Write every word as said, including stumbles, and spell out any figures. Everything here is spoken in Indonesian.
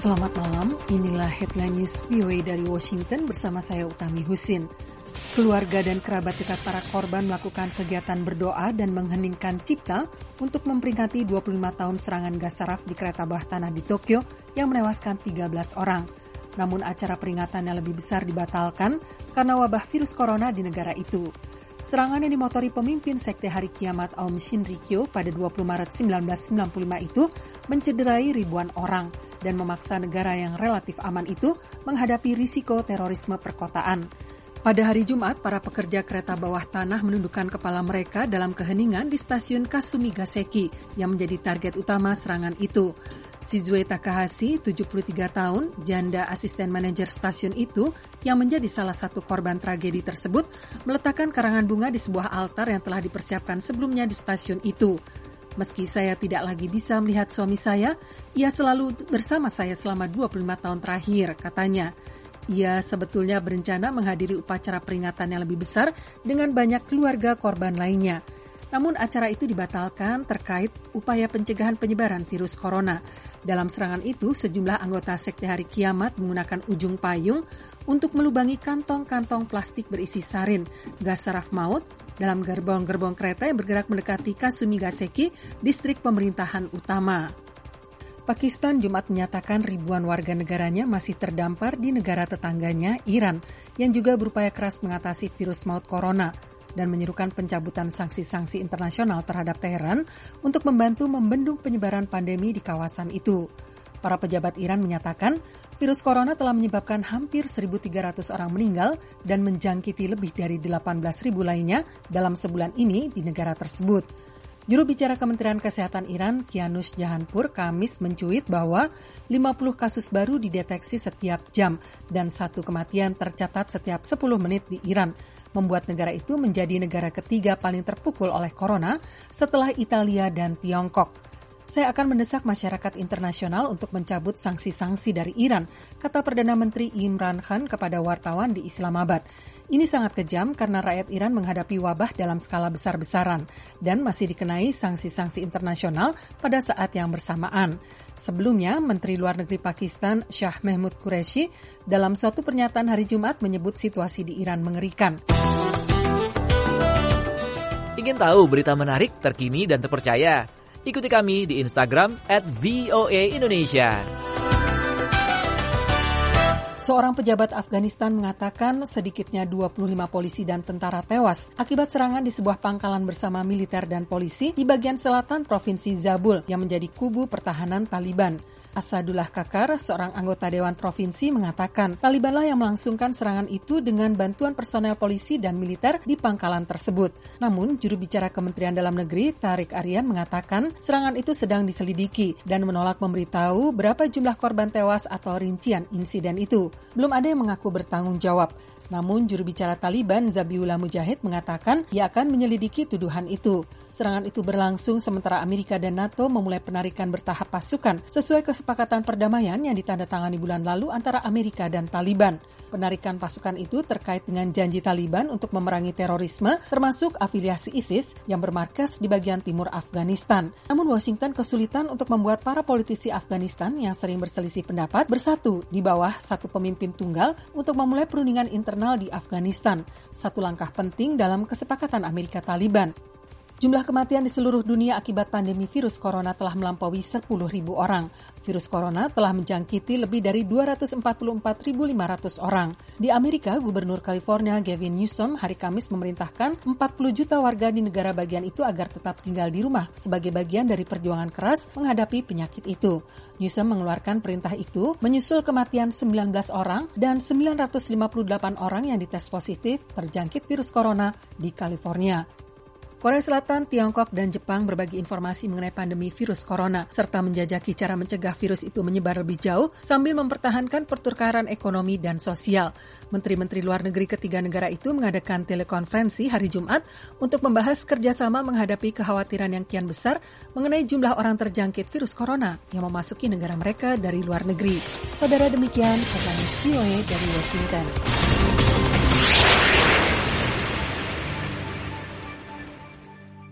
Selamat malam, inilah Headline News V O A dari Washington bersama saya Utami Husin. Keluarga dan kerabat dekat para korban melakukan kegiatan berdoa dan mengheningkan cipta untuk memperingati dua puluh lima tahun serangan gas saraf di kereta bawah tanah di Tokyo yang menewaskan tiga belas orang. Namun acara peringatan yang lebih besar dibatalkan karena wabah virus corona di negara itu. Serangan yang dimotori pemimpin Sekte Hari Kiamat Aum Shinrikyo pada dua puluh Maret seribu sembilan ratus sembilan puluh lima itu mencederai ribuan orang dan memaksa negara yang relatif aman itu menghadapi risiko terorisme perkotaan. Pada hari Jumat, para pekerja kereta bawah tanah menundukkan kepala mereka dalam keheningan di stasiun Kasumigaseki yang menjadi target utama serangan itu. Shizue Takahashi, tujuh puluh tiga tahun, janda asisten manajer stasiun itu yang menjadi salah satu korban tragedi tersebut, meletakkan karangan bunga di sebuah altar yang telah dipersiapkan sebelumnya di stasiun itu. Meski saya tidak lagi bisa melihat suami saya, ia selalu bersama saya selama dua puluh lima tahun terakhir, katanya. Ia sebetulnya berencana menghadiri upacara peringatan yang lebih besar dengan banyak keluarga korban lainnya. Namun acara itu dibatalkan terkait upaya pencegahan penyebaran virus corona. Dalam serangan itu, sejumlah anggota Sekte Hari Kiamat menggunakan ujung payung untuk melubangi kantong-kantong plastik berisi sarin, gas saraf maut, dalam gerbong-gerbong kereta yang bergerak mendekati Kasumigaseki, distrik pemerintahan utama. Pakistan Jumat menyatakan ribuan warga negaranya masih terdampar di negara tetangganya, Iran, yang juga berupaya keras mengatasi virus maut corona dan menyerukan pencabutan sanksi-sanksi internasional terhadap Teheran untuk membantu membendung penyebaran pandemi di kawasan itu. Para pejabat Iran menyatakan virus corona telah menyebabkan hampir seribu tiga ratus orang meninggal dan menjangkiti lebih dari delapan belas ribu lainnya dalam sebulan ini di negara tersebut. Juru bicara Kementerian Kesehatan Iran, Kianush Jahanpur, Kamis mencuit bahwa lima puluh kasus baru dideteksi setiap jam dan satu kematian tercatat setiap sepuluh menit di Iran, membuat negara itu menjadi negara ketiga paling terpukul oleh corona setelah Italia dan Tiongkok. Saya akan mendesak masyarakat internasional untuk mencabut sanksi-sanksi dari Iran, kata Perdana Menteri Imran Khan kepada wartawan di Islamabad. Ini sangat kejam karena rakyat Iran menghadapi wabah dalam skala besar-besaran dan masih dikenai sanksi-sanksi internasional pada saat yang bersamaan. Sebelumnya, Menteri Luar Negeri Pakistan Shah Mehmood Qureshi dalam suatu pernyataan hari Jumat menyebut situasi di Iran mengerikan. Ingin tahu berita menarik, terkini, dan terpercaya? Ikuti kami di Instagram at V O A Indonesia. Seorang pejabat Afghanistan mengatakan sedikitnya dua puluh lima polisi dan tentara tewas akibat serangan di sebuah pangkalan bersama militer dan polisi di bagian selatan Provinsi Zabul yang menjadi kubu pertahanan Taliban. Asadullah Kakar, seorang anggota Dewan Provinsi, mengatakan Talibanlah yang melangsungkan serangan itu dengan bantuan personel polisi dan militer di pangkalan tersebut. Namun, juru bicara Kementerian Dalam Negeri, Tariq Aryan, mengatakan serangan itu sedang diselidiki dan menolak memberitahu berapa jumlah korban tewas atau rincian insiden itu. Belum ada yang mengaku bertanggung jawab. Namun, juru bicara Taliban, Zabiullah Mujahid, mengatakan ia akan menyelidiki tuduhan itu. Serangan itu berlangsung sementara Amerika dan NATO memulai penarikan bertahap pasukan sesuai kesepakatan perdamaian yang ditandatangani bulan lalu antara Amerika dan Taliban. Penarikan pasukan itu terkait dengan janji Taliban untuk memerangi terorisme, termasuk afiliasi ISIS yang bermarkas di bagian timur Afghanistan. Namun Washington kesulitan untuk membuat para politisi Afghanistan yang sering berselisih pendapat bersatu di bawah satu pemimpin tunggal untuk memulai perundingan internal di Afghanistan, satu langkah penting dalam kesepakatan Amerika-Taliban. Jumlah kematian di seluruh dunia akibat pandemi virus corona telah melampaui sepuluh ribu orang. Virus corona telah menjangkiti lebih dari dua ratus empat puluh empat ribu lima ratus orang. Di Amerika, Gubernur California Gavin Newsom hari Kamis memerintahkan empat puluh juta warga di negara bagian itu agar tetap tinggal di rumah sebagai bagian dari perjuangan keras menghadapi penyakit itu. Newsom mengeluarkan perintah itu menyusul kematian sembilan belas orang dan sembilan ratus lima puluh delapan orang yang dites positif terjangkit virus corona di California. Korea Selatan, Tiongkok, dan Jepang berbagi informasi mengenai pandemi virus corona, serta menjajaki cara mencegah virus itu menyebar lebih jauh sambil mempertahankan pertukaran ekonomi dan sosial. Menteri-menteri luar negeri ketiga negara itu mengadakan telekonferensi hari Jumat untuk membahas kerjasama menghadapi kekhawatiran yang kian besar mengenai jumlah orang terjangkit virus corona yang memasuki negara mereka dari luar negeri. Saudara, demikian Headline V O A dari Washington.